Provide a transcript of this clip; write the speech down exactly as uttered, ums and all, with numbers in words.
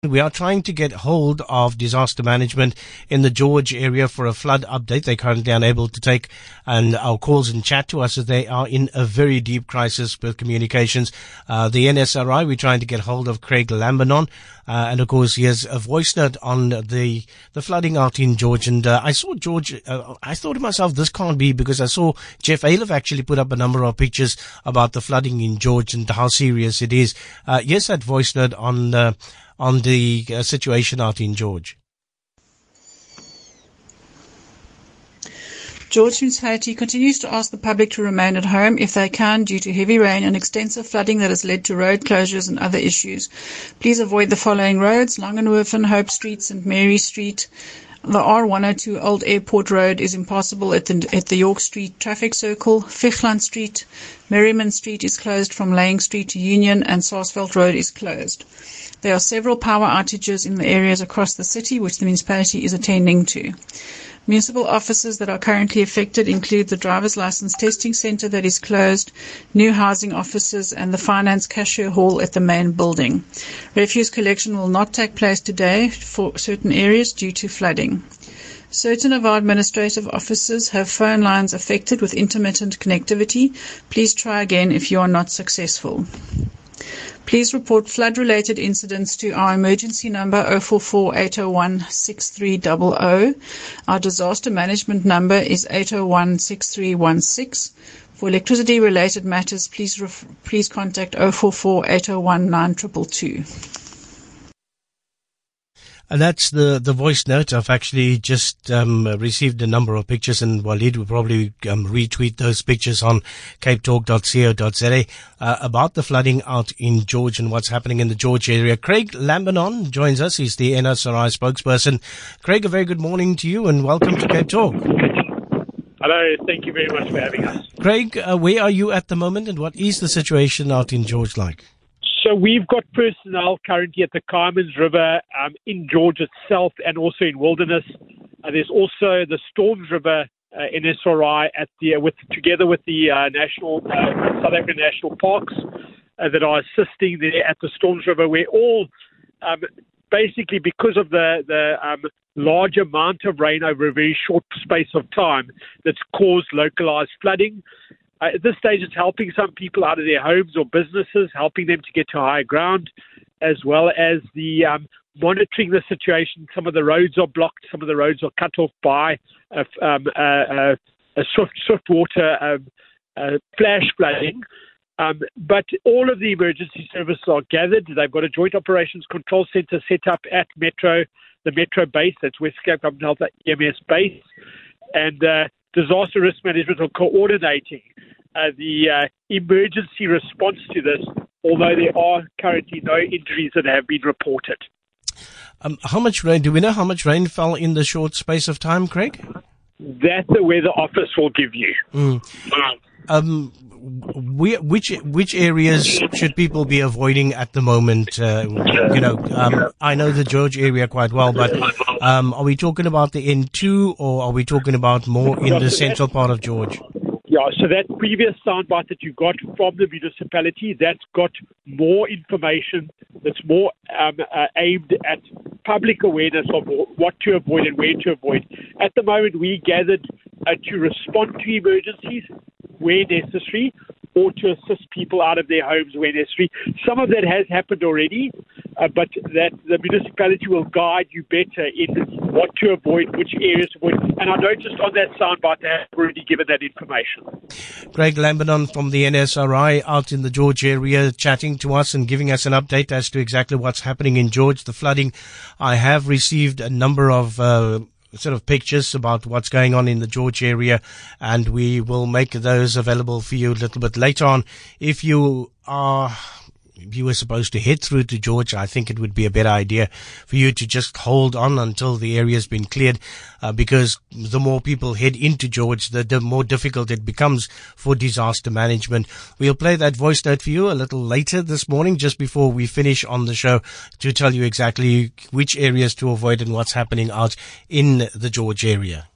We are trying to get hold of disaster management in the George area for a flood update. They're currently unable to take and our calls and chat to us as they are in a very deep crisis with communications. Uh, the N S R I, we're trying to get hold of Craig Lambinon. Uh, and of course, he has a voice note on the the flooding out in George. And uh, I saw George, uh, I thought to myself, this can't be, because I saw Jeff Ailiff actually put up a number of pictures about the flooding in George and how serious it is. Uh, yes, that voice note on uh, on the uh, situation out in George. George Municipality continues to ask the public to remain at home if they can due to heavy rain and extensive flooding that has led to road closures and other issues. Please avoid the following roads: Langenhoven, Hope Street, Saint Mary Street. The R one oh two Old Airport Road is impassable at the, at the York Street traffic circle. Fichland Street, Merriman Street is closed from Lang Street to Union, and Sarsveld Road is closed. There are several power outages in the areas across the city which the municipality is attending to. Municipal offices that are currently affected include the Driver's License Testing Centre that is closed, new housing offices, and the Finance Cashier Hall at the main building. Refuse collection will not take place today for certain areas due to flooding. Certain of our administrative offices have phone lines affected with intermittent connectivity. Please try again if you are not successful. Please report flood-related incidents to our emergency number zero four four, eight zero one, six three zero zero. Our disaster management number is eight zero one, six three one six. For electricity-related matters, please ref- please contact zero four four, eight zero one, nine two two two. And that's the, the voice note. I've actually just um, received a number of pictures, and Walid will probably um, retweet those pictures on cape talk dot co dot za uh, about the flooding out in George and what's happening in the George area. Craig Lambinon joins us. He's the N S R I spokesperson. Craig, a very good morning to you and welcome to Cape Talk. Hello, thank you very much for having us. Craig, uh, where are you at the moment and what is the situation out in George like? So we've got personnel currently at the Carmans River um, in George itself and also in Wilderness. Uh, there's also the Storms River uh, N S R I at the uh, with together with the uh, national uh, South African National Parks uh, that are assisting there at the Storms River. We're all um, basically, because of the the um, large amount of rain over a very short space of time that's caused localized flooding. Uh, at this stage, it's helping some people out of their homes or businesses, helping them to get to higher ground, as well as the um, monitoring the situation. Some of the roads are blocked. Some of the roads are cut off by a, um, a, a swift, swift water um, uh, flash flooding. Um, but all of the emergency services are gathered. They've got a joint operations control centre set up at Metro, the Metro base. That's West Cape Government Health E M S base. And uh, disaster risk management are coordinating Uh, the uh, emergency response to this, although there are currently no injuries that have been reported. Um, how much rain, do we know how much rain fell in the short space of time, Craig? That the weather office will give you. Mm. Um, we, which which areas should people be avoiding at the moment? Uh, you know, um, I know the George area quite well, but um, are we talking about the N two or are we talking about more in the central part of George? Yeah, so that previous soundbite that you got from the municipality, that's got more information that's more um, uh, aimed at public awareness of what to avoid and where to avoid. At the moment, we gathered uh, to respond to emergencies where necessary, or to assist people out of their homes where necessary. Some of that has happened already, uh, but that the municipality will guide you better in what to avoid, which areas to avoid. And I noticed on that soundbite they have already given that information. Craig Lambinon from the N S R I out in the George area chatting to us and giving us an update as to exactly what's happening in George, the flooding. I have received a number of uh, sort of pictures about what's going on in the George area, and we will make those available for you a little bit later on. If you are, if you were supposed to head through to George, I think it would be a better idea for you to just hold on until the area's been cleared, uh, because the more people head into George, the, the more difficult it becomes for disaster management. We'll play that voice note for you a little later this morning, just before we finish on the show, to tell you exactly which areas to avoid and what's happening out in the George area.